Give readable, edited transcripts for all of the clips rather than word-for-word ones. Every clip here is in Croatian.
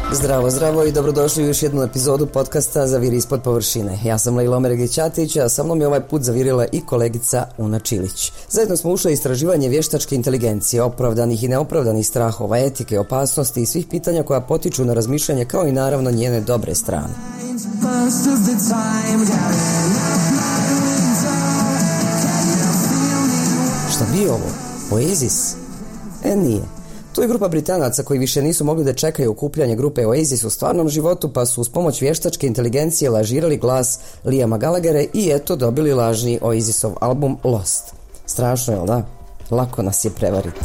Zdravo, zdravo i dobrodošli u još jednu epizodu podcasta Zaviri ispod površine. Ja sam Lejla Omeregić-Ćatić, a sa mnom je ovaj put zavirila i kolegica Una Čilić. Zajedno smo ušli u istraživanje vještačke inteligencije, opravdanih i neopravdanih strahova, etike, opasnosti i svih pitanja koja potiču na razmišljanje, kao i naravno njene dobre strane. Šta bi ovo? Oasis? Nije. To je grupa Britanaca koji više nisu mogli da čekaju okupljanje grupe Oasis u stvarnom životu, pa su uz pomoć vještačke inteligencije lažirali glas Liama Gallaghera i eto dobili lažni Oasisov album Lost. Strašno, jel da? Lako nas je prevariti.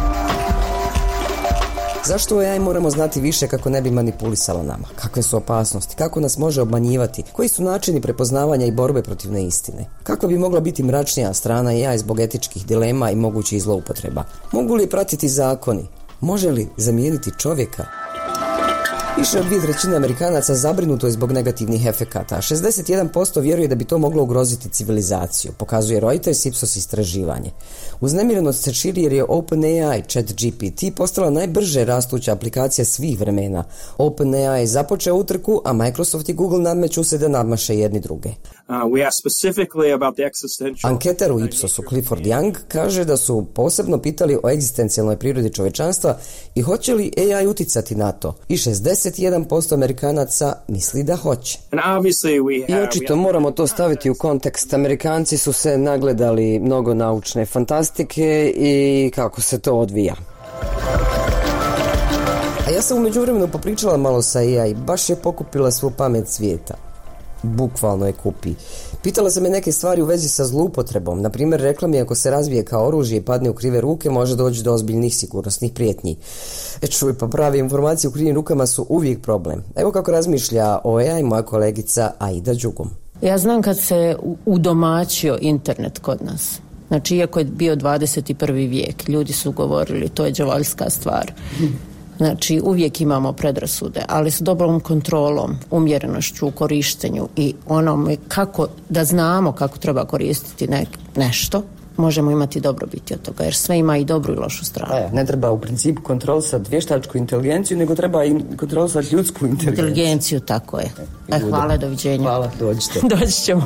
Zašto AI moramo znati više kako ne bi manipulisala nama? Kakve su opasnosti? Kako nas može obmanjivati? Koji su načini prepoznavanja i borbe protiv neistine? Kakva bi mogla biti mračnija strana AI zbog etičkih dilema i mogućih zloupotreba? Mogu li pratiti zakoni? Može li zamijeniti čovjeka? Više od 2/3 Amerikanaca zabrinuto je zbog negativnih efekata, a 61% vjeruje da bi to moglo ugroziti civilizaciju, pokazuje Reuters Ipsos istraživanje. Uznemirenost se širi jer je OpenAI ChatGPT postala najbrže rastuća aplikacija svih vremena. OpenAI je započeo utrku, a Microsoft i Google nadmeću se da nadmaše jedni druge. Anketar u Ipsosu Clifford Young kaže da su posebno pitali o egzistencijalnoj prirodi čovječanstva i hoće li AI uticati na to. I 61% Amerikanaca misli da hoće. I očito moramo to staviti u kontekst. Amerikanci su se nagledali mnogo naučne fantastike i kako se to odvija. A ja sam u međuvremenu popričala malo sa AI, baš je pokupila svu pamet svijeta. Bukvalno je kupi. Pitala sam je neke stvari u vezi sa zloupotrebom. Na primjer, rekla mi ako se razvije kao oružje i padne u krive ruke, može doći do ozbiljnih sigurnosnih prijetnji. Čuj, pa prave informacije u krivim rukama su uvijek problem. Evo kako razmišlja o AI moja kolegica Aida Đugum. Ja znam kad se udomaćio internet kod nas. Znači, iako je bio 21. vijek, ljudi su govorili to je đavoljska stvar. Znači, uvijek imamo predrasude, ali s dobrom kontrolom, umjerenošću u korištenju i onome kako da znamo kako treba koristiti nešto, možemo imati dobrobiti od toga, jer sve ima i dobru i lošu stranu. Ne treba u principu kontrolisati vještačku inteligenciju, nego treba i kontrolisati ljudsku inteligenciju, tako je. Hvala, doviđenja. Hvala, dođite. Doći ćemo.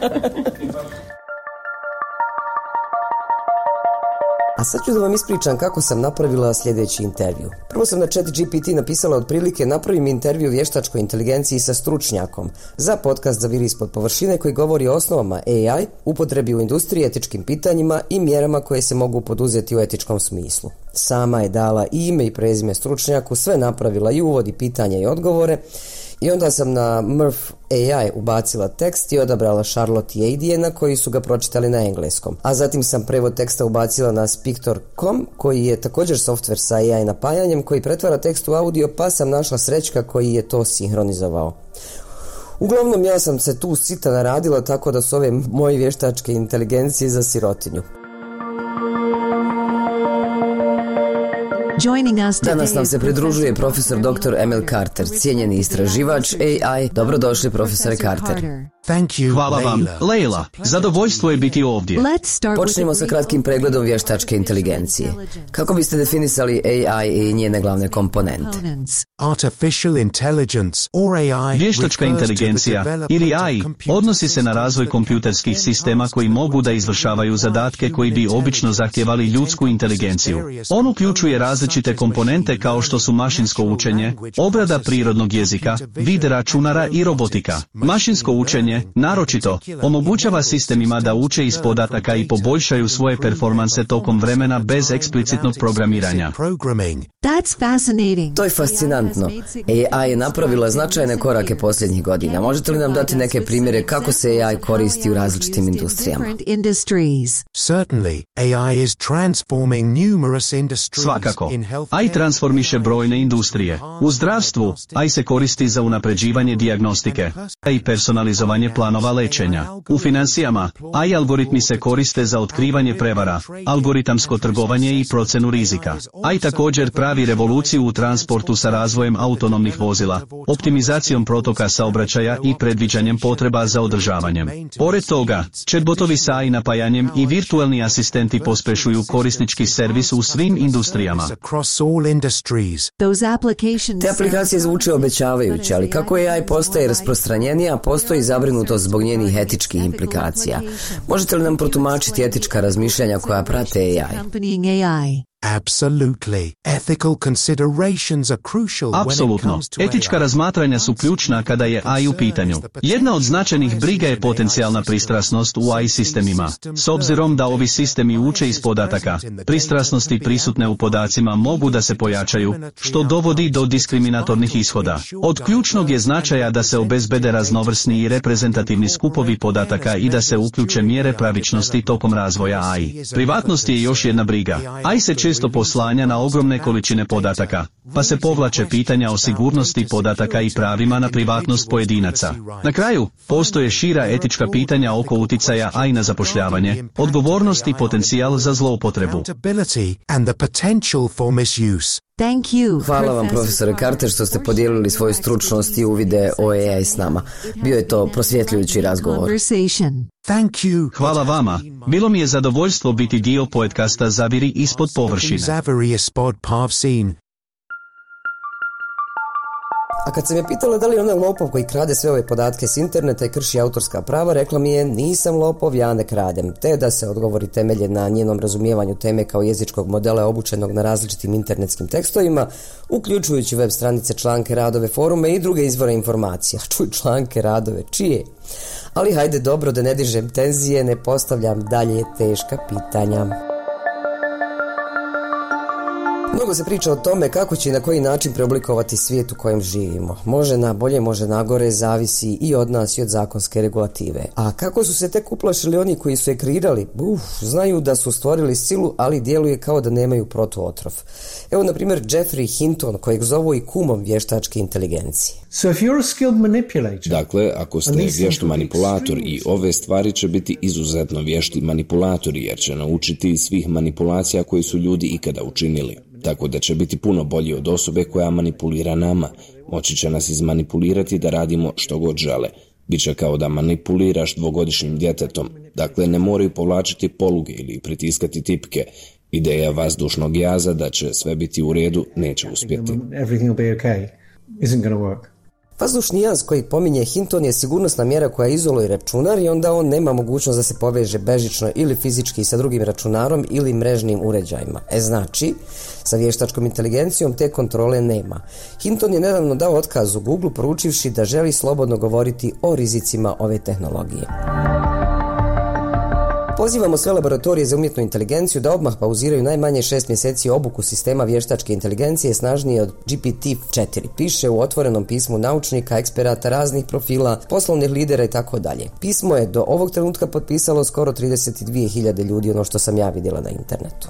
A sad ću da vam ispričam kako sam napravila sljedeći intervju. Prvo sam na ChatGPT napisala otprilike napravi mi intervju vještačkoj inteligenciji sa stručnjakom za podcast Zaviri ispod površine koji govori o osnovama AI, upotrebi u industriji, etičkim pitanjima i mjerama koje se mogu poduzeti u etičkom smislu. Sama je dala ime i prezime stručnjaku, sve napravila i uvodi pitanja i odgovore. I onda sam na Murph AI ubacila tekst i odabrala Charlotte i Adriana koji su ga pročitali na engleskom. A zatim sam prevod teksta ubacila na Spictor.com koji je također softver sa AI napajanjem koji pretvara tekst u audio, pa sam našla Srećka koji je to sinhronizovao. Uglavnom ja sam se tu sita naradila tako da su ove moje vještačke inteligencije za sirotinju. Danas nam se pridružuje profesor dr. Emil Carter, cijenjeni istraživač AI. Dobrodošli, profesore Carter. Hvala vam, Lejla. Zadovoljstvo je biti ovdje. Počnemo sa kratkim pregledom vještačke inteligencije. Kako biste definisali AI i njene glavne komponente? Vještačka inteligencija ili AI odnosi se na razvoj kompjuterskih sistema koji mogu da izvršavaju zadatke koji bi obično zahtijevali ljudsku inteligenciju. On uključuje različite komponente kao što su mašinsko učenje, obrada prirodnog jezika, vid računara i robotika. Mašinsko učenje, naročito, omogućava sistemima da uče iz podataka i poboljšaju svoje performanse tokom vremena bez eksplicitnog programiranja. To je fascinantno. AI je napravila značajne korake posljednjih godina. Možete li nam dati neke primjere kako se AI koristi u različitim industrijama? Svakako. AI transformiše brojne industrije. U zdravstvu AI se koristi za unapređivanje dijagnostike i personalizovanje kreiranje planova lečenja. U financijama, AI algoritmi se koriste za otkrivanje prevara, algoritamsko trgovanje i procenu rizika. AI također pravi revoluciju u transportu sa razvojem autonomnih vozila, optimizacijom protoka saobraćaja i predviđanjem potreba za održavanjem. Pored toga, chatbotovi sa AI napajanjem i virtualni asistenti pospešuju korisnički servis u svim industrijama. Te aplikacije zvuče obećavajuće, ali kako AI postaje rasprostranjenija, postoji zabrinutost zbog njenih etičkih implikacija. Možete li nam protumačiti etička razmišljanja koja prate AI? Apsolutno. Etička razmatranja su ključna kada je AI u pitanju. Jedna od značajnih briga je potencijalna pristrasnost u AI sistemima. S obzirom da ovi sistemi uče iz podataka, pristrasnosti prisutne u podacima mogu da se pojačaju, što dovodi do diskriminatornih ishoda. Od ključnog je značaja da se obezbede raznovrsni i reprezentativni skupovi podataka i da se uključe mjere pravičnosti tokom razvoja AI. Privatnost je još jedna briga. AI se često poslanja na ogromne količine podataka, pa se povlače pitanja o sigurnosti podataka i pravima na privatnost pojedinaca. Na kraju, postoje šira etička pitanja oko uticaja AI na zapošljavanje, odgovornost i potencijal za zloupotrebu. Hvala vam, profesore Carter, što ste podijelili svoju stručnost i uvide o AI s nama. Bio je to prosvjetljujući razgovor. Hvala vama. Bilo mi je zadovoljstvo biti dio podcasta Zaviri ispod površine. A kad sam je pitala da li je ona lopov koji krade sve ove podatke s interneta i krši autorska prava, rekla mi je: nisam lopov, ja ne kradem. Te da se odgovori temelje na njenom razumijevanju teme kao jezičkog modela obučenog na različitim internetskim tekstovima, uključujući web stranice, članke, radove, forume i druge izvore informacija. Čuj, članke, radove, čije? Ali hajde, dobro, da ne dižem tenzije, ne postavljam dalje teška pitanja. Mnogo se priča o tome kako će i na koji način preoblikovati svijet u kojem živimo. Može na bolje, može na gore, zavisi i od nas i od zakonske regulative. A kako su se tek uplašili oni koji su je kreirali? Znaju da su stvorili silu, ali djeluje kao da nemaju protuotrov. Evo, na primjer, Geoffrey Hinton, kojeg zovu i kumom vještačke inteligencije. Dakle, ako ste vješt manipulator, i ove stvari će biti izuzetno vješti manipulatori, jer će naučiti svih manipulacija koje su ljudi ikada učinili. Tako da će biti puno bolji od osobe koja manipulira nama. Moći će nas izmanipulirati da radimo što god žele. Biće kao da manipuliraš dvogodišnjim djetetom. Dakle, ne moraju povlačiti poluge ili pritiskati tipke. Ideja vazdušnog jaza da će sve biti u redu neće uspjeti. Vazdušni jaz koji pominje Hinton je sigurnosna mjera koja izoluje računar i onda on nema mogućnost da se poveže bežično ili fizički sa drugim računarom ili mrežnim uređajima. Znači, sa vještačkom inteligencijom te kontrole nema. Hinton je nedavno dao otkaz u Google poručivši da želi slobodno govoriti o rizicima ove tehnologije. Pozivamo sve laboratorije za umjetnu inteligenciju da odmah pauziraju najmanje 6 mjeseci obuku sistema vještačke inteligencije snažnije od GPT-4, piše u otvorenom pismu naučnika, eksperata raznih profila, poslovnih lidera i tako dalje. Pismo je do ovog trenutka potpisalo skoro 32.000 ljudi, ono što sam ja vidjela na internetu.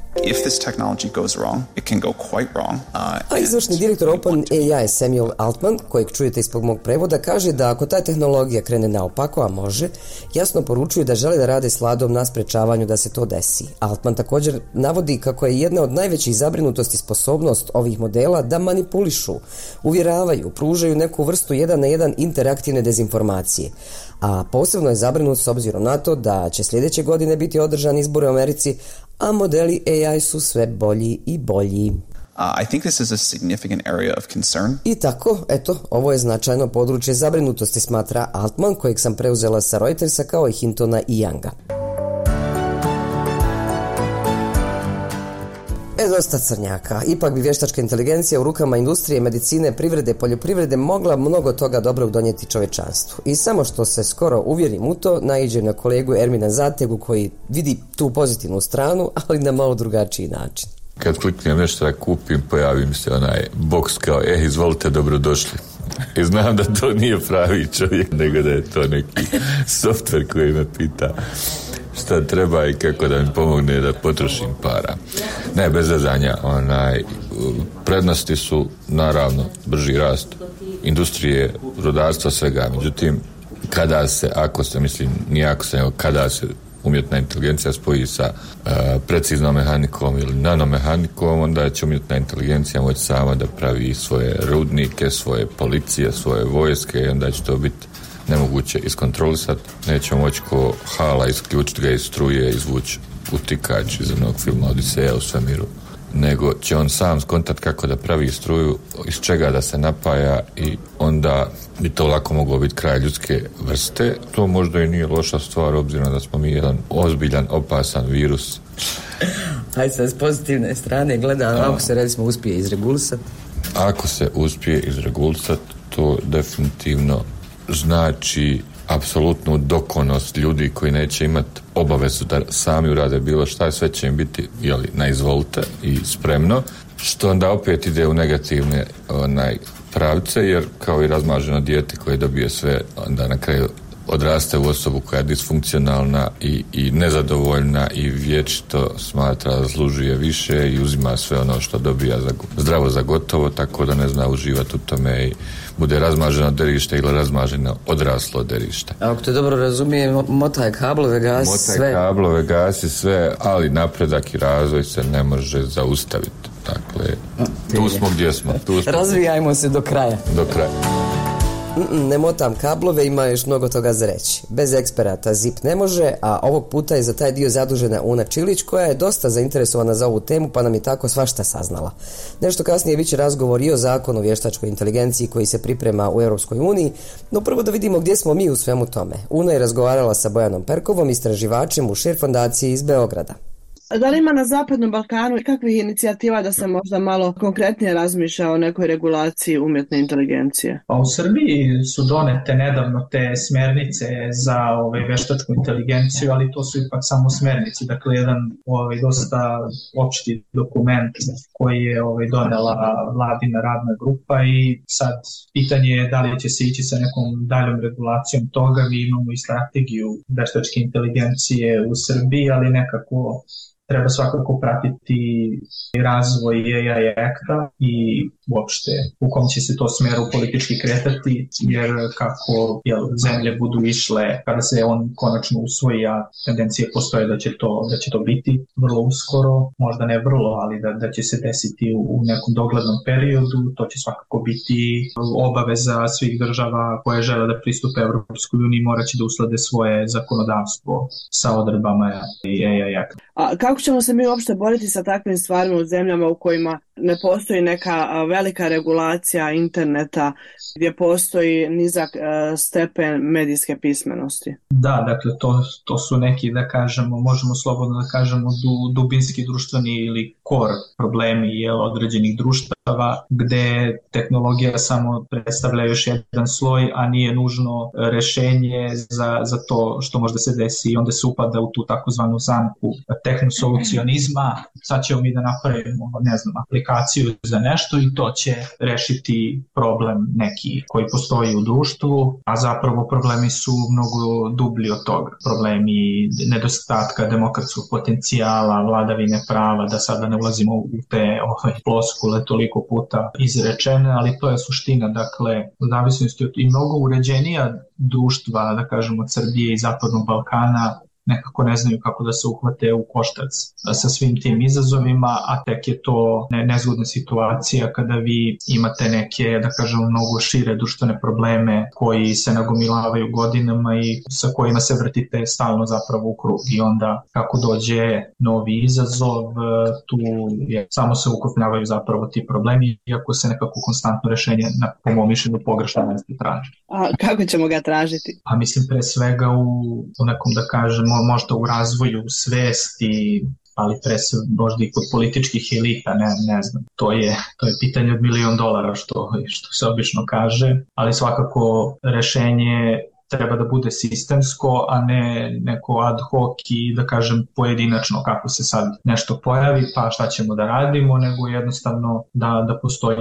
A izvršni direktor OpenAI Samuel Altman, kojeg čujete ispod mog prevoda, kaže da ako ta tehnologija krene naopako, a može, jasno poručuju da žele da rade s Vladom na sprečavanju da se to desi. Altman također navodi kako je jedna od najvećih zabrinutosti sposobnost ovih modela da manipulišu, uvjeravaju, pružaju neku vrstu 1 na 1 interaktivne dezinformacije. A posebno je zabrinut s obzirom na to da će sljedeće godine biti održani izbori u Americi, a modeli AI su sve bolji i bolji. I think this is a significant area of concern. I tako, eto, ovo je značajno područje zabrinutosti, smatra Altman, kojeg sam preuzela sa Reutersa kao i Hintona i Younga. Dosta crnjaka. Ipak bi vještačka inteligencija u rukama industrije, medicine, privrede, poljoprivrede mogla mnogo toga dobrog donijeti čovečanstvu. I samo što se skoro uvjerim u to, naiđem na kolegu Ermina Zategu koji vidi tu pozitivnu stranu, ali na malo drugačiji način. Kad kliknem nešto da kupim, pojavi mi se onaj boks kao, izvolite, dobrodošli. I znam da to nije pravi čovjek, nego da je to neki softver koji me pita šta treba i kako da mi pomogne da potrošim para. Ne, bez zezanja, prednosti su naravno brži rast industrije, rudarstva, svega. Međutim, kada se umjetna inteligencija spoji sa preciznom mehanikom ili nanomehanikom, onda će umjetna inteligencija moći sama da pravi svoje rudnike, svoje policije, svoje vojske i onda će to biti nemoguće iskontrolisati. Nećemo moći ko hala isključiti ga iz struje, izvući utikač iz onog filma Odiseja u svemiru, nego će on sam skontat kako da pravi struju, iz čega da se napaja i onda bi to lako moglo biti kraj ljudske vrste. To možda i nije loša stvar, obzirom da smo mi jedan ozbiljan, opasan virus. Hajde sad s pozitivne strane gledam, ako se recimo uspije izregulisati. Ako se uspije izregulisati, to definitivno znači apsolutnu dokonost ljudi koji neće imati obavezu da sami urade bilo šta, sve će im biti na izvolite i spremno, što onda opet ide u negativne pravce, jer kao i razmaženo dijete koje dobije sve, onda na kraju odraste u osobu koja je disfunkcionalna i nezadovoljna i vječito smatra da zaslužuje više i uzima sve ono što dobija zdravo za gotovo, tako da ne zna uživati u tome i bude razmaženo derište ili razmaženo odraslo derište. Ako te dobro razumijem, motaj kablove, gasi sve. Ali napredak i razvoj se ne može zaustaviti. Dakle, tu smo gdje smo. Razvijajmo se do kraja. Ne motam kablove, ima još mnogo toga za reći. Bez eksperata ZIP ne može, a ovog puta je za taj dio zadužena Una Čilić, koja je dosta zainteresovana za ovu temu, pa nam je tako svašta saznala. Nešto kasnije bit će razgovor i o zakonu o vještačkoj inteligenciji koji se priprema u Europskoj uniji, no prvo da vidimo gdje smo mi u svemu tome. Una je razgovarala sa Bojanom Perkovom, istraživačem u Šir fondaciji iz Beograda. Da li ima na Zapadnom Balkanu kakvih inicijativa da se možda malo konkretnije razmišlja o nekoj regulaciji umjetne inteligencije? Pa u Srbiji su donete nedavno te smjernice za vještačku inteligenciju, ali to su ipak samo smjernice, dakle jedan dosta opšti dokument koji je donela vladina radna grupa i sad pitanje je da li će se ići sa nekom daljom regulacijom toga. Mi imamo i strategiju vještačke inteligencije u Srbiji, ali nekako treba svakako pratiti razvoj AI Acta i uopšte u kom će se to smjeru politički kretati, jer kako zemlje budu išle kada se on konačno usvoji, a tendencije postoje da će to biti vrlo uskoro, možda ne vrlo, ali da će se desiti u nekom doglednom periodu. To će svakako biti obaveza svih država koje žele da pristupe Evropskoj uniji, morat će da usklade svoje zakonodavstvo sa odredbama AI Acta. A kako ćemo se mi uopšte boriti sa takvim stvarima u zemljama u kojima ne postoji neka velika regulacija interneta, gdje postoji nizak stepen medijske pismenosti? Da, dakle to su neki, da kažemo, možemo slobodno da kažemo dubinski društveni ili core problemi određenih društava, gdje tehnologija samo predstavlja još jedan sloj, a nije nužno rješenje za to što možda se desi i onda se upada u tu takozvanu zamku tehnosolucionizma. Sad ćemo mi da napravimo, aplikaciju za nešto i to će rešiti problem neki koji postoji u društvu, a zapravo problemi su mnogo dublji od toga. Problemi nedostatka demokratskog potencijala, vladavine prava, da sada ne ulazimo u te ploskule toliko puta izrečene, ali to je suština. Dakle, u zavisnosti od i mnogo uređenija društva, da kažemo od Srbije i Zapadnog Balkana, nekako ne znaju kako da se uhvate u koštac sa svim tim izazovima, a tek je to nezgodna situacija kada vi imate neke, da kažemo, mnogo šire društvene probleme koji se nagomilavaju godinama i sa kojima se vrtite stalno zapravo u krug. I onda kako dođe novi izazov, tu samo se ukupnjavaju zapravo ti problemi, iako se nekako konstantno rešenje, po mom mišljenju, pogrešno traži. A kako ćemo ga tražiti? Pa mislim pre svega u nekom, da kažemo, možda u razvoju svesti, ali pre sve možda i kod političkih elita, ne znam. To je pitanje od $1 milion, što se obično kaže, ali svakako rešenje treba da bude sistemsko, a ne neko ad hoc i, da kažem, pojedinačno kako se sad nešto pojavi, pa šta ćemo da radimo, nego jednostavno da postoji neki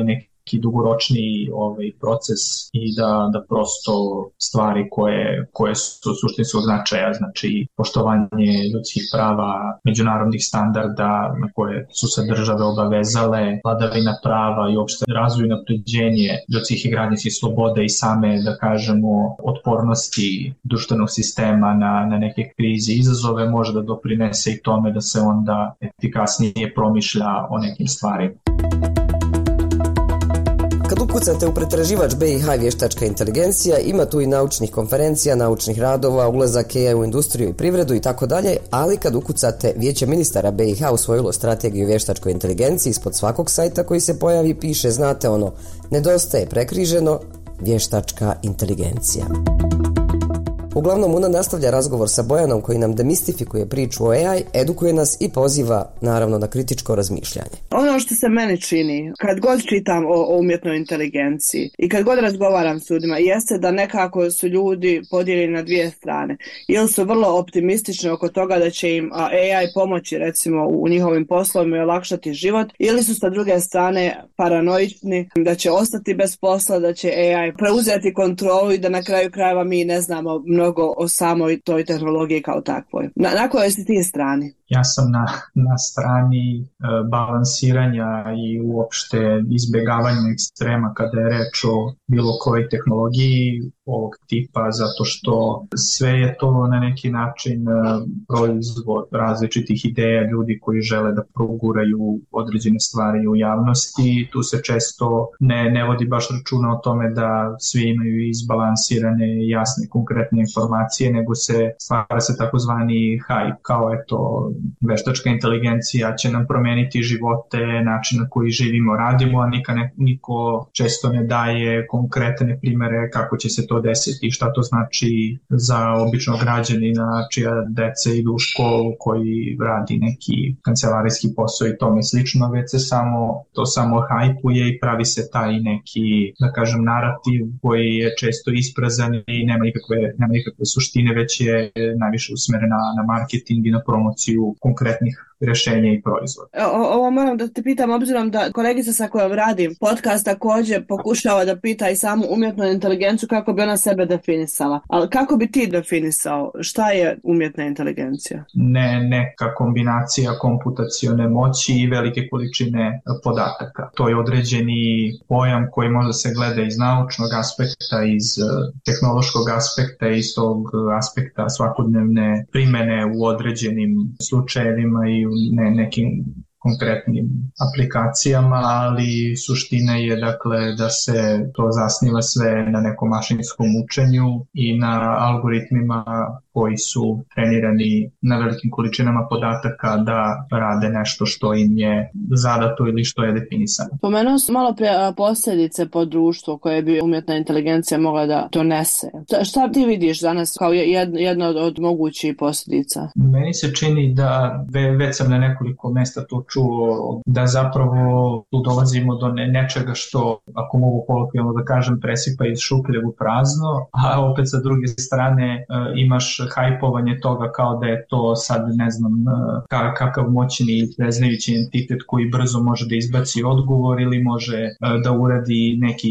neki dugoročni proces i da prosto stvari koje su suštinskog značaja, znači poštovanje ljudskih prava, međunarodnih standarda na koje su se države obavezale, vladavina prava i uopšte razvoj i napređenje ljudskih i građanskih sloboda i same, da kažemo, otpornosti društvenog sistema na neke krize i izazove može da doprinese i tome da se onda efikasnije promišlja o nekim stvarima. Kad ukucate u pretraživač BiH vještačka inteligencija, ima tu i naučnih konferencija, naučnih radova, ulazak AI u industriju i privredu i tako dalje, ali kad ukucate Vijeće ministara BiH usvojilo strategiju vještačkoj inteligenciji, ispod svakog sajta koji se pojavi piše, znate ono, nedostaje prekriženo vještačka inteligencija. Uglavnom, Una nastavlja razgovor sa Bojanom koji nam demistifikuje priču o AI, edukuje nas i poziva, naravno, na kritičko razmišljanje. Ono što se meni čini, kad god čitam o umjetnoj inteligenciji i kad god razgovaram s ljudima, jeste da nekako su ljudi podijeljeni na dvije strane. Ili su vrlo optimistični oko toga da će im AI pomoći, recimo, u njihovim poslovima i olakšati život, ili su sa druge strane paranoični da će ostati bez posla, da će AI preuzeti kontrolu i da na kraju krajeva mi ne znamo mnogo o samoj toj tehnologiji kao takvoj. Na kojoj si ti strani? Ja sam na strani balansiranja i uopšte izbjegavanja ekstrema kada je reč o bilo kojoj tehnologiji ovog tipa, zato što sve je to na neki način proizvod različitih ideja ljudi koji žele da proguraju određene stvari u javnosti. Tu se često ne vodi baš računa o tome da svi imaju izbalansirane, jasne, konkretne informacije, nego se stvara se takozvani hype, kao eto, veštačka inteligencija će nam promeniti živote, način na koji živimo, radimo, a niko često ne daje konkretne primere kako će se to desiti, šta to znači za običnog građanina čija dece idu u školu, koji radi neki kancelarijski posao i tome slično, već se to samo hajpuje i pravi se taj neki, da kažem, narativ koji je često isprazan i nema nikakve suštine, već je najviše usmeren na marketing i na promociju konkretnih rješenja i proizvoda. Ovo moram da te pitam, obzirom da kolegica sa kojom radim podcast također pokušava da pita i samu umjetnu inteligenciju kako bi ona sebe definisala. Ali kako bi ti definisao šta je umjetna inteligencija? Neka kombinacija komputacione moći i velike količine podataka. To je određeni pojam koji može se gleda iz naučnog aspekta, iz tehnološkog aspekta, iz tog aspekta svakodnevne primjene u određenim slučajevima i u nekim konkretnim aplikacijama, ali suština je dakle da se to zasniva sve na nekom mašinskom učenju i na algoritmima koji su trenirani na velikim količinama podataka da rade nešto što im je zadato ili što je definisano. Pomenuo sam malo prije posljedice po društvu koje bi umjetna inteligencija mogla da donese. Šta ti vidiš danas kao jedna od mogućih posljedica? Meni se čini da, već sam na nekoliko mesta to čuo, da zapravo tu dolazimo do nečega što, ako mogu kolokvijalno da kažem, presipa iz šupljeg u prazno, a opet sa druge strane imaš hajpovanje toga kao da je to sad ne znam kakav moćni i preznajući entitet koji brzo može da izbaci odgovor ili može da uradi neki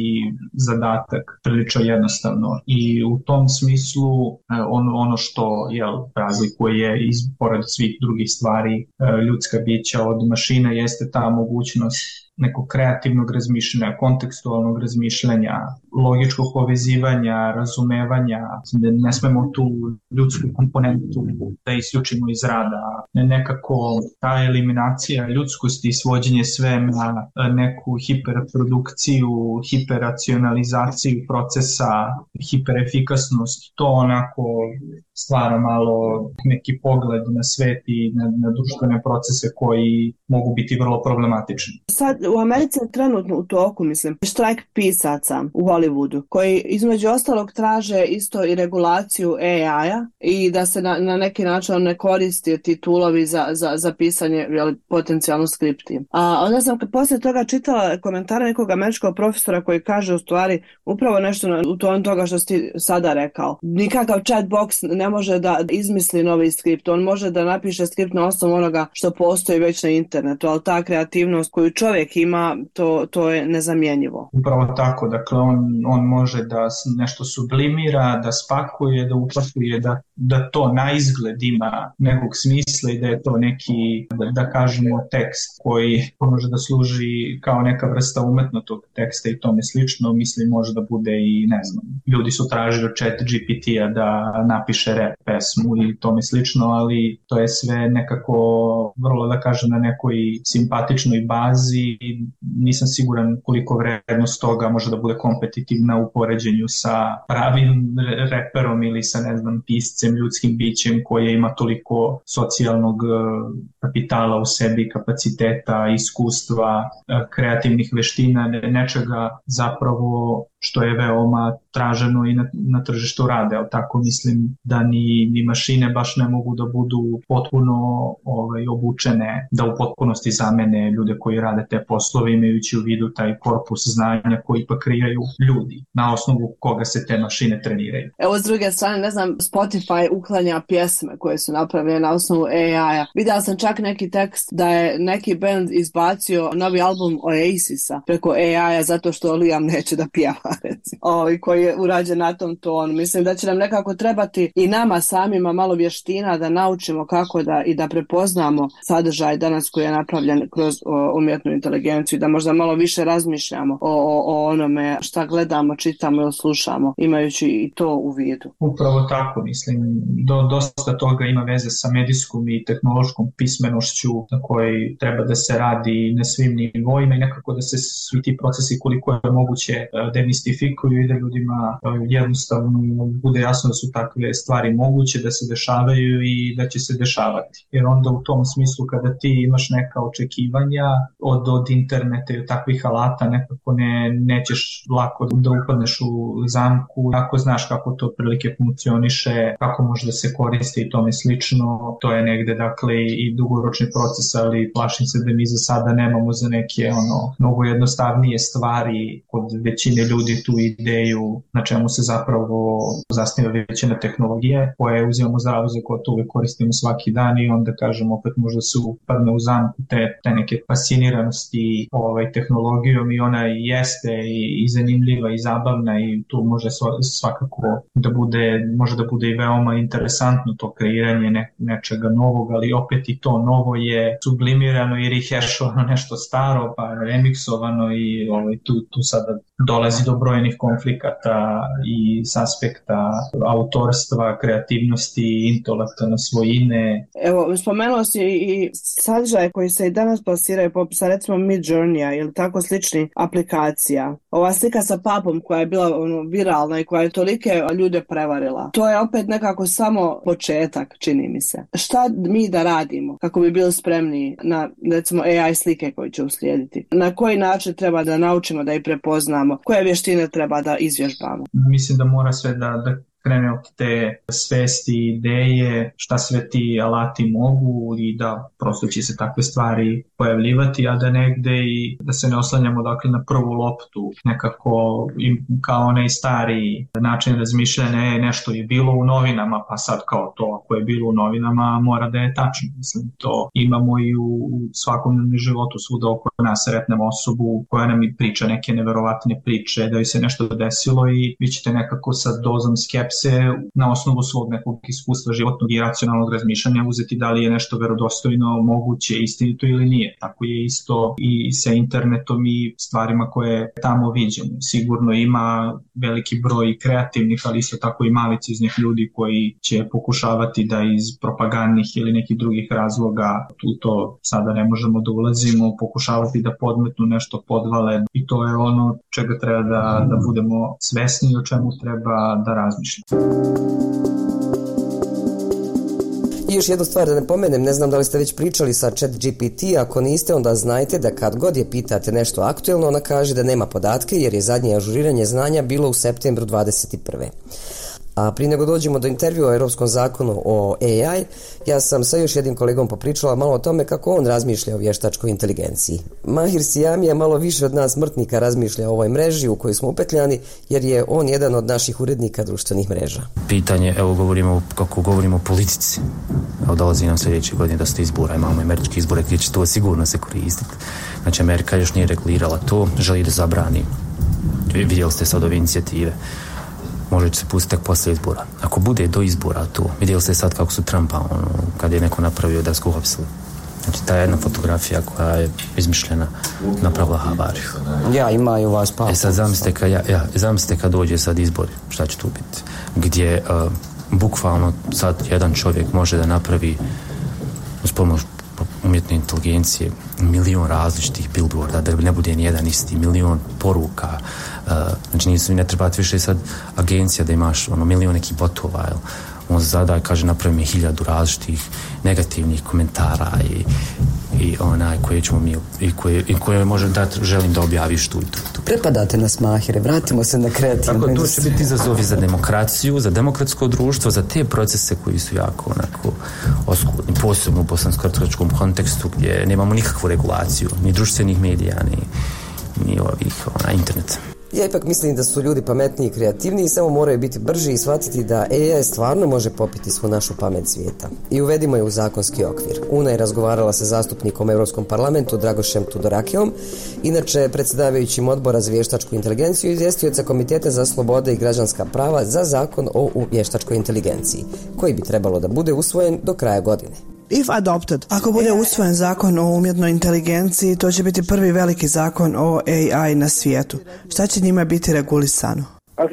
zadatak prilično jednostavno. I u tom smislu ono što razlikuje pored svih drugih stvari ljudska bića od mašina jeste ta mogućnost nekog kreativnog razmišljanja, kontekstualnog razmišljanja, logičkog povezivanja, razumevanja. Ne smemo tu ljudsku komponentu da isključimo iz rada. Nekako ta eliminacija ljudskosti i svođenje sve na neku hiperprodukciju, hiperracionalizaciju procesa, hiperefikasnost, to onako stvara malo neki pogled na svet i na društvene procese koji mogu biti vrlo problematični. Sad u Americi je trenutno u toku, štrajk pisaca u Hollywoodu, koji između ostalog traže isto i regulaciju AI-a i da se na neki način ne koristi ti toolovi za pisanje potencijalno skripti. A onda sam poslije toga čitala komentare nekog američkog profesora koji kaže u stvari upravo nešto u toga što si ti sada rekao. Nikakav chat box ne može da izmisli novi skript, on može da napiše skript na osnovu onoga što postoji već na internetu, ali ta kreativnost koju čovjek ima, to je nezamjenjivo. Upravo tako, dakle on može da nešto sublimira, da spakuje, da upakuje, da to na izgled ima nekog smisla i da je to neki, da kažemo, tekst koji može da služi kao neka vrsta umetnog teksta i tome slično. Mislim, može da bude i, ne znam, ljudi su tražili od ChatGPT-a da napiše rap pesmu i tome slično, ali to je sve nekako vrlo, da kažem, na nekoj simpatičnoj bazi i nisam siguran koliko vrednost toga može da bude kompetitivna u poređenju sa pravim reperom ili sa, ne znam, piscem, ljudskim bićem koje ima toliko socijalnog kapitala u sebi, kapaciteta, iskustva, kreativnih veština, nečega zapravo što je veoma traženo i na tržištu rade, ali tako mislim da ni mašine baš ne mogu da budu potpuno obučene, da u potpunosti zamene ljude koji rade te poslove, imajući u vidu taj korpus znanja koji ipak kreiraju ljudi, na osnovu koga se te mašine treniraju. Evo, s druge strane, ne znam, Spotify uklanja pjesme koje su napravljene na osnovu AI-a. Videla sam čak neki tekst da je neki band izbacio novi album Oasisa preko AI-a zato što Liam neće da pjeva, koji je urađen na tom tonu. Mislim da će nam nekako trebati i nama samima malo vještina da naučimo kako da prepoznamo sadržaj danas koji je napravljen kroz umjetnu inteligenciju, da možda malo više razmišljamo o onome šta gledamo, čitamo ili slušamo, imajući i to u vidu. Upravo tako, mislim, dosta toga ima veze sa medijskom i tehnološkom pismenošću na kojoj treba da se radi na svim nivoima i nekako da se svi ti procesi koliko je moguće demistifikuju i da ljudima jednostavno bude jasno da su takve stvari moguće da se dešavaju i da će se dešavati. Jer onda u tom smislu kada ti imaš neka očekivanja od interneta i od takvih alata, nekako nećeš lako da upadneš u zamku, ako znaš kako to prilike funkcioniše, kako može da se koristi i tome slično. To je negde, dakle, i dugoročni proces, ali plašim se da mi za sada nemamo za neke mnogo jednostavnije stvari kod većine ljudi tu ideju na čemu se zapravo zasniva većina tehnologije koje uzimamo zdravo za gotovo i koristimo svaki dan i onda kažemo opet možda se upadne u zamku te neke fasciniranosti tehnologijom i ona jeste i zanimljiva i zabavna i tu može svakako može da bude i veoma interesantno to kreiranje nečega novog, ali opet i to novo je sublimirano i rehešovano nešto staro pa remiksovano i tu sada dolazi do brojnih konflikata i s aspekta autorstva, kreativnosti, intelektualne svojine. Evo, spomenuo si i sadržaje koji se i danas plasiraju poput recimo Midjourneya ili tako sličnih aplikacija. Ova slika sa papom koja je bila viralna i koja je tolike ljude prevarila. To je opet nekako samo početak, čini mi se. Šta mi da radimo kako bi bili spremni na recimo AI slike koje će uslijediti? Na koji način treba da naučimo da ih prepoznamo? Koje vještine treba da izvježbamo? Mislim da mora sve da krene od te svesti, ideje, šta sve ti alati mogu i da prosto će se takve stvari pojavljivati, a da negde i da se ne oslanjamo dakle na prvu loptu, nekako kao onaj stari način razmišljanja, nešto je bilo u novinama, pa sad kao to ako je bilo u novinama mora da je tačno. Mislim, to imamo i u svakodnevnom životu, svuda oko nas sretnemo osobu koja nam i priča neke neverovatne priče, da joj se nešto desilo i vi ćete nekako sa dozom skepse na osnovu svog nekog iskustva životnog i racionalnog razmišljanja uzeti da li je nešto verodostojno, moguće, istinito ili nije. Tako je isto i sa internetom i stvarima koje tamo viđemo. Sigurno ima veliki broj kreativnih, ali isto tako i maliciznih ljudi koji će pokušavati da iz propagandnih ili nekih drugih razloga, u to sada ne možemo da ulazimo, pokušavati da podmetnu nešto, podvale i to je ono čega treba da budemo svesni i o čemu treba da razmišljamo. I još jednu stvar da ne pomenem, ne znam da li ste već pričali sa ChatGPT, ako niste onda znajte da kad god je pitate nešto aktuelno, ona kaže da nema podatke jer je zadnje ažuriranje znanja bilo u septembru 2021. A prije nego dođemo do intervjua o Europskom zakonu o AI, ja sam sa još jednim kolegom popričala malo o tome kako on razmišlja o vještačkoj inteligenciji. Mahir Siamija malo više od nas smrtnika razmišlja o ovoj mreži u kojoj smo upetljani, jer je on jedan od naših urednika društvenih mreža. Pitanje, kako govorimo o politici. Evo dolazi nam sljedeće godine da se izbora, imamo američki izbore gdje će to sigurno se koristiti. Znači Amerika još nije regulirala to, želi da zabrani. Vidjeli ste sad ove inicijative. Može će se pustiti tek poslije izbora. Ako bude do izbora to, vidjeli ste sad kako su Trumpa, kad je neko napravio da su uhapsili. Znači ta jedna fotografija koja je izmišljena napravila havariju. Ja, imaju vas pa. Sad zamislite kad dođe sad izbori, šta će tu biti? Gdje bukvalno sad jedan čovjek može da napravi uz pomoć umjetne inteligencije milion različitih billboarda, da ne bude nijedan isti, milion poruka. Znači ne trebati više sad agencija da imaš milion nekih botova, on zada kaže napravi mi 1000 različitih negativnih komentara i koje ćemo mi i koje može dati, želim da objaviš tu. Prepadate nas, Mahire, vratimo se na kreativno. Tako, to će biti izazovi za demokraciju, za demokratsko društvo, za te procese koji su jako oskudni, posebno u bosansko-hercegovačkom kontekstu gdje nemamo nikakvu regulaciju, ni društvenih medija, ni interneta. Ja ipak mislim da su ljudi pametniji i kreativniji, samo moraju biti brži i shvatiti da AI stvarno može popiti svu našu pamet svijeta. I uvedimo je u zakonski okvir. Una je razgovarala sa zastupnikom u Europskom parlamentu Dragošem Tudorakijom, inače predsjedavajućim odbora za vještačku inteligenciju i izvjestioca Komiteta za slobode i građanska prava za zakon o vještačkoj inteligenciji, koji bi trebalo da bude usvojen do kraja godine. Ako bude usvojen zakon o umjetnoj inteligenciji, to će biti prvi veliki zakon o AI na svijetu. Šta će njima biti regulisano?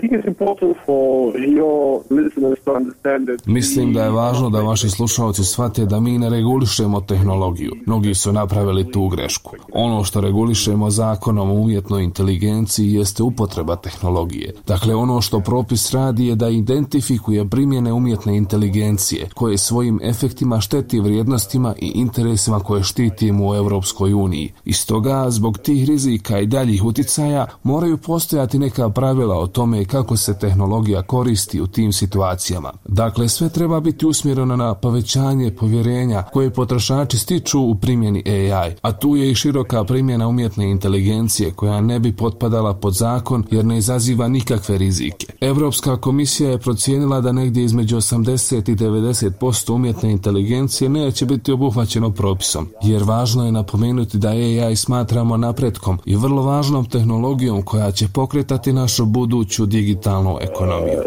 Mislim da je važno da vaši slušalci shvate da mi ne regulišemo tehnologiju. Mnogi su napravili tu grešku. Ono što regulišemo zakonom o umjetnoj inteligenciji jeste upotreba tehnologije. Dakle, ono što propis radi je da identifikuje primjene umjetne inteligencije koje svojim efektima šteti vrijednostima i interesima koje štitimo u Europskoj uniji. I stoga, zbog tih rizika i daljih uticaja, moraju postojati neka pravila o tome kako se tehnologija koristi u tim situacijama. Dakle, sve treba biti usmjereno na povećanje povjerenja koje potrošači stiču u primjeni AI, a tu je i široka primjena umjetne inteligencije koja ne bi potpadala pod zakon jer ne izaziva nikakve rizike. Europska komisija je procijenila da negdje između 80 i 90% umjetne inteligencije neće biti obuhvaćeno propisom, jer važno je napomenuti da AI smatramo napretkom i vrlo važnom tehnologijom koja će pokretati našu buduću digitalnu ekonomiju.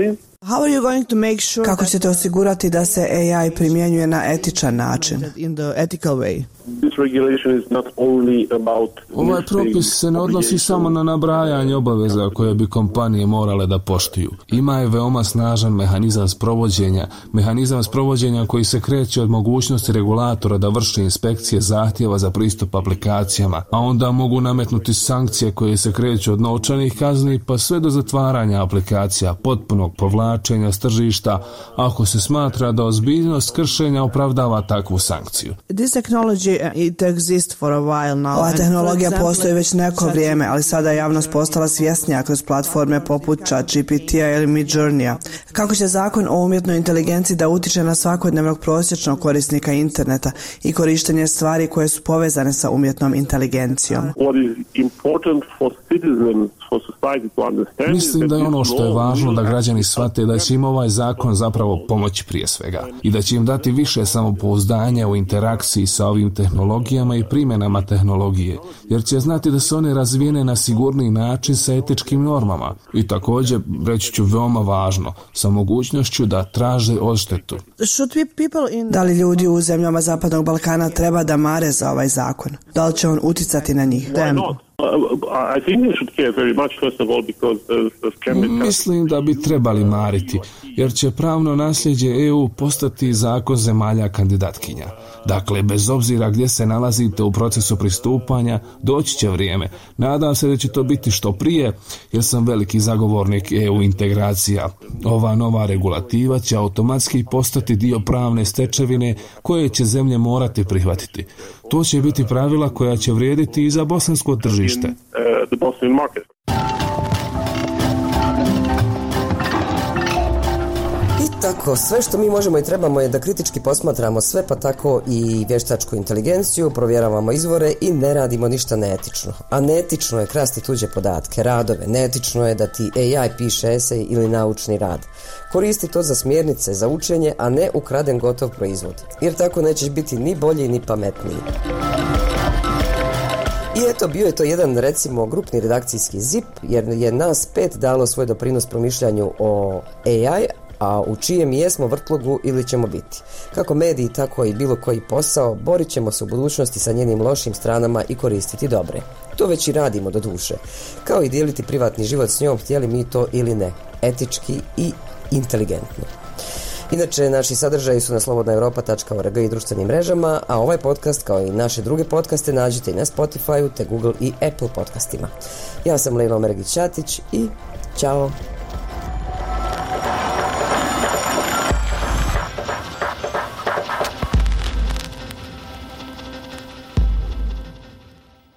Kako ćete osigurati da se AI primjenjuje na etičan način? Ovaj propis se ne odnosi samo na nabrajanje obaveza koje bi kompanije morale da poštuju. Ima je veoma snažan mehanizam sprovođenja koji se kreće od mogućnosti regulatora da vrši inspekcije zahtjeva za pristup aplikacijama, a onda mogu nametnuti sankcije koje se kreću od novčanih kazni pa sve do zatvaranja aplikacija, potpunog povlačenja s tržišta ako se smatra da ozbiljnost kršenja opravdava takvu sankciju. Ova tehnologija postoji već neko vrijeme, ali sada je javnost postala svjesnija kroz platforme poput ChatGPT-a ili Midjourney-a. Kako će zakon o umjetnoj inteligenciji da utiče na svakodnevnog prosječnog korisnika interneta i korištenje stvari koje su povezane sa umjetnom inteligencijom? Mislim da je ono što je važno da građani shvate da će im ovaj zakon zapravo pomoći prije svega i da će im dati više samopouzdanja u interakciji sa ovim tehnologijama i primjenama tehnologije, jer će znati da su one razvijene na sigurniji način sa etičkim normama i također, reći ću veoma važno, sa mogućnošću da traže odštetu. Da li ljudi u zemljama Zapadnog Balkana treba da mare za ovaj zakon? Da li će on uticati na njih? Mislim da bi trebali mariti, jer će pravno nasljeđe EU postati zakon zemalja kandidatkinja. Dakle, bez obzira gdje se nalazite u procesu pristupanja, doći će vrijeme. Nadam se da će to biti što prije, jer sam veliki zagovornik EU integracija. Ova nova regulativa će automatski postati dio pravne stečevine koje će zemlje morati prihvatiti. To će biti pravila koja će vrijediti i za bosansko tržište. tako, sve što mi možemo i trebamo je da kritički posmatramo sve, pa tako i vještačku inteligenciju, provjeravamo izvore i ne radimo ništa neetično. A neetično je krasti tuđe podatke, radove, neetično je da ti AI piše esej ili naučni rad. Koristi to za smjernice, za učenje, a ne ukraden gotov proizvod. Jer tako nećeš biti ni bolji ni pametniji. I eto, bio je to jedan, recimo, grupni redakcijski zip, jer je nas 5 dalo svoj doprinos promišljanju o AI, a u čijem jesmo vrtlogu ili ćemo biti. Kako mediji, tako i bilo koji posao, borit ćemo se u budućnosti sa njenim lošim stranama i koristiti dobre. To već i radimo do duše. Kao i dijeliti privatni život s njom, htjeli mi to ili ne. Etički i inteligentno. Inače, naši sadržaji su na slobodnaeuropa.org i društvenim mrežama, a ovaj podcast, kao i naše druge podcaste, nađete i na Spotify-u te Google i Apple podcastima. Ja sam Lejla Omeregić-Ćatić i ćao!